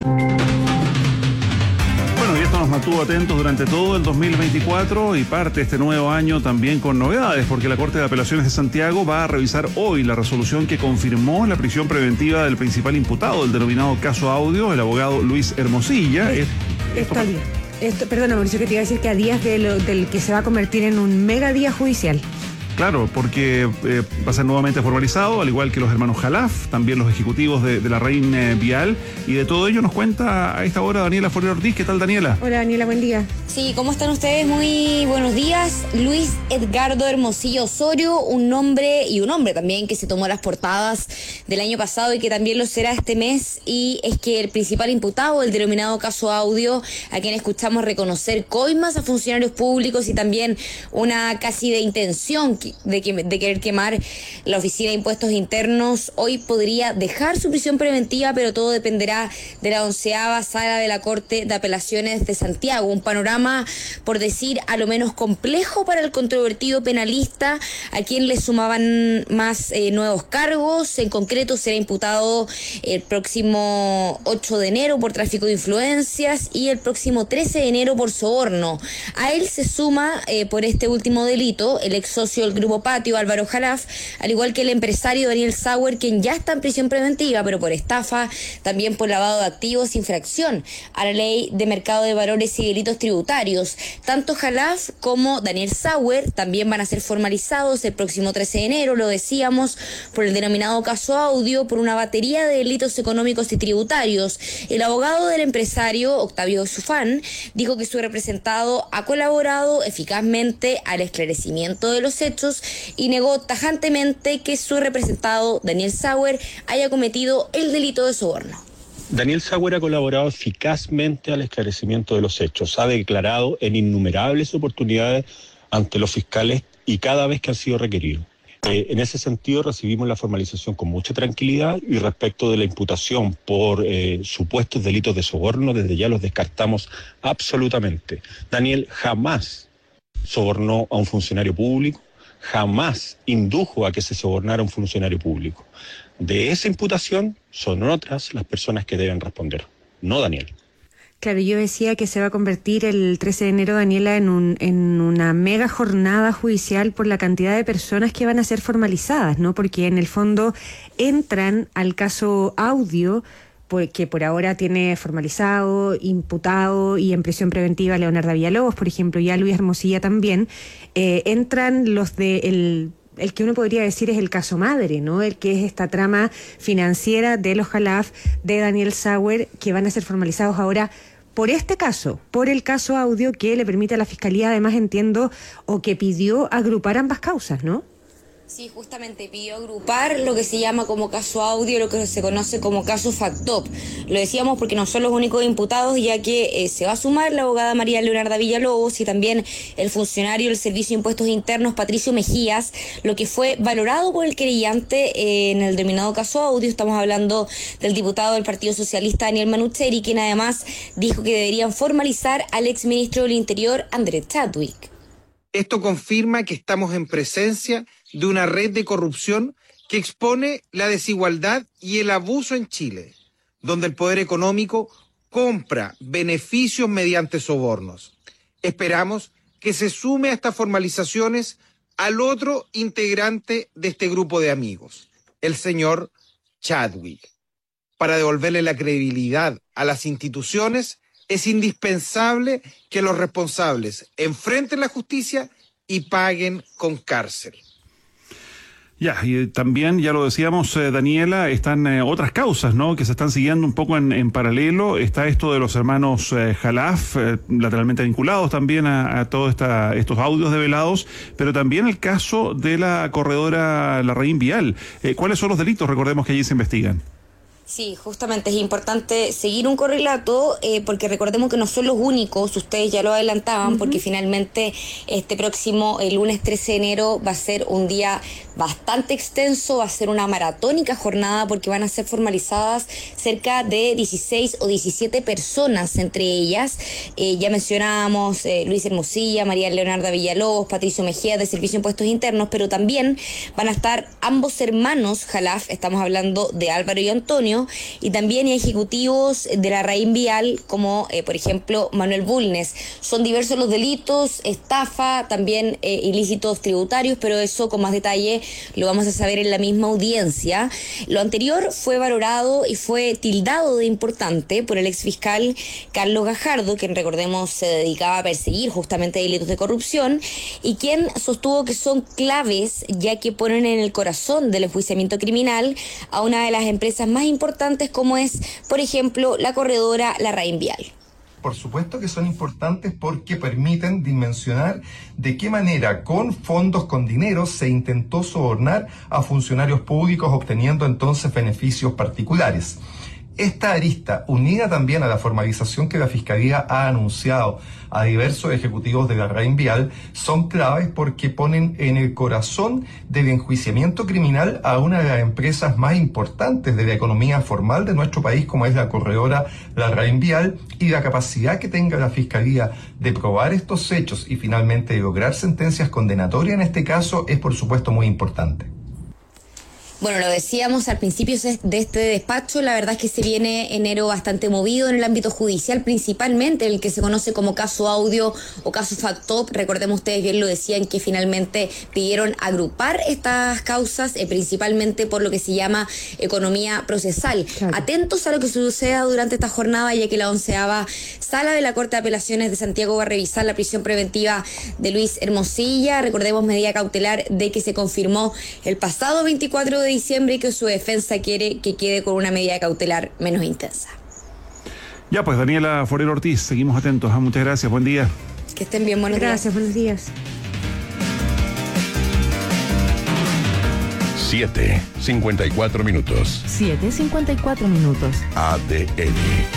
Bueno, y esto nos mantuvo atentos durante todo el 2024 y parte este nuevo año también con novedades, porque la Corte de Apelaciones de Santiago va a revisar hoy la resolución que confirmó la prisión preventiva del principal imputado del denominado caso Audio, el abogado Luis Hermosilla. Perdona, Mauricio, que te iba a decir que a días del que se va a convertir en un mega día judicial. Claro, porque va a ser nuevamente formalizado, al igual que los hermanos Jalaf, también los ejecutivos de la Larraín Vial, y de todo ello nos cuenta a esta hora Daniela Forero Ortiz. ¿Qué tal, Daniela? Hola, Daniela, buen día. Sí, ¿cómo están ustedes? Muy buenos días. Luis Edgardo Hermosillo Osorio, un hombre también que se tomó las portadas del año pasado y que también lo será este mes, y es que el principal imputado del denominado caso Audio, a quien escuchamos reconocer coimas a funcionarios públicos y también una casi de intención de querer quemar la Oficina de Impuestos Internos, hoy podría dejar su prisión preventiva, pero todo dependerá de la 11ª Sala de la Corte de Apelaciones de Santiago. Un panorama, por decir, a lo menos complejo para el controvertido penalista, a quien le sumaban más nuevos cargos. En concreto, será imputado el próximo 8 de enero por tráfico de influencias y el próximo 13 de enero por soborno. A él se suma, por este último delito, el ex socio del Grupo Patio, Álvaro Jalaf, al igual que el empresario Daniel Sauer, quien ya está en prisión preventiva, pero por estafa, también por lavado de activos, infracción a la ley de mercado de valores y delitos tributarios. Tanto Jalaf como Daniel Sauer también van a ser formalizados el próximo 13 de enero, lo decíamos, por el denominado caso Audio, por una batería de delitos económicos y tributarios. El abogado del empresario, Octavio Sufán, dijo que su representado ha colaborado eficazmente al esclarecimiento de los hechos y negó tajantemente que su representado, Daniel Sauer, haya cometido el delito de soborno. Daniel Sauer ha colaborado eficazmente al esclarecimiento de los hechos. Ha declarado en innumerables oportunidades ante los fiscales y cada vez que han sido requeridos. En ese sentido recibimos la formalización con mucha tranquilidad, y respecto de la imputación por supuestos delitos de soborno, desde ya los descartamos absolutamente. Daniel jamás sobornó a un funcionario público, jamás indujo a que se sobornara a un funcionario público. De esa imputación son otras las personas que deben responder, no Daniel. Claro, yo decía que se va a convertir el 13 de enero, Daniela, en una mega jornada judicial por la cantidad de personas que van a ser formalizadas, ¿no? Porque en el fondo entran al caso Audio, que por ahora tiene formalizado, imputado y en prisión preventiva a Leonardo Villalobos, por ejemplo, y a Luis Hermosilla también. Entran los de el que uno podría decir es el caso madre, ¿no? El que es esta trama financiera de los Jalaf, de Daniel Sauer, que van a ser formalizados ahora por este caso, por el caso Audio, que le permite a la Fiscalía, además entiendo, o que pidió agrupar ambas causas, ¿no? Sí, justamente pidió agrupar lo que se llama como caso Audio, lo que se conoce como caso Factop. Lo decíamos porque no son los únicos imputados, ya que se va a sumar la abogada María Leonarda Villalobos y también el funcionario del Servicio de Impuestos Internos, Patricio Mejías, lo que fue valorado por el querellante en el denominado caso Audio. Estamos hablando del diputado del Partido Socialista, Daniel Manucheri, quien además dijo que deberían formalizar al exministro del Interior, Andrés Chadwick. Esto confirma que estamos en presencia de una red de corrupción que expone la desigualdad y el abuso en Chile, donde el poder económico compra beneficios mediante sobornos. Esperamos que se sume a estas formalizaciones al otro integrante de este grupo de amigos, el señor Chadwick. Para devolverle la credibilidad a las instituciones, es indispensable que los responsables enfrenten la justicia y paguen con cárcel. Ya, y también, ya lo decíamos, Daniela, están otras causas, ¿no?, que se están siguiendo un poco en paralelo. Está esto de los hermanos Jalaf, lateralmente vinculados también a todos estos audios develados, pero también el caso de la corredora Larraín Vial. ¿Cuáles son los delitos? Recordemos que allí se investigan. Sí, justamente es importante seguir un correlato, porque recordemos que no son los únicos, ustedes ya lo adelantaban, porque finalmente este próximo, el lunes 13 de enero, va a ser un día bastante extenso, va a ser una maratónica jornada, porque van a ser formalizadas cerca de 16 o 17 personas, entre ellas, ya mencionábamos Luis Hermosilla, María Leonarda Villalobos, Patricio Mejía de Servicio de Impuestos Internos, pero también van a estar ambos hermanos Jalaf, estamos hablando de Álvaro y Antonio, año, y también ejecutivos de la Raín Vial, como por ejemplo Manuel Bulnes. Son diversos los delitos, estafa, también ilícitos tributarios, pero eso con más detalle lo vamos a saber en la misma audiencia. Lo anterior fue valorado y fue tildado de importante por el exfiscal Carlos Gajardo, quien recordemos se dedicaba a perseguir justamente delitos de corrupción, y quien sostuvo que son claves ya que ponen en el corazón del enjuiciamiento criminal a una de las empresas más importantes como es, por ejemplo, la corredora La Raín Vial. Por supuesto que son importantes porque permiten dimensionar de qué manera con fondos, con dinero, se intentó sobornar a funcionarios públicos obteniendo entonces beneficios particulares. Esta arista, unida también a la formalización que la Fiscalía ha anunciado a diversos ejecutivos de la Raín Vial, son claves porque ponen en el corazón del enjuiciamiento criminal a una de las empresas más importantes de la economía formal de nuestro país, como es la corredora La Raín Vial, y la capacidad que tenga la Fiscalía de probar estos hechos y finalmente de lograr sentencias condenatorias en este caso es por supuesto muy importante. Bueno, lo decíamos al principio de este despacho, la verdad es que se viene enero bastante movido en el ámbito judicial, principalmente el que se conoce como caso Audio o caso Factop. Recordemos, ustedes bien lo decían, que finalmente pidieron agrupar estas causas, principalmente por lo que se llama economía procesal. Claro. Atentos a lo que suceda durante esta jornada, ya que la 11ª Sala de la Corte de Apelaciones de Santiago va a revisar la prisión preventiva de Luis Hermosilla. Recordemos, medida cautelar de que se confirmó el pasado 24 de diciembre y que su defensa quiere que quede con una medida cautelar menos intensa. Ya pues, Daniela Forero Ortiz, seguimos atentos. Muchas gracias, buen día. Que estén bien, buenos días. Gracias, buenos días. 7:54 minutos. 7:54 minutos. ADN.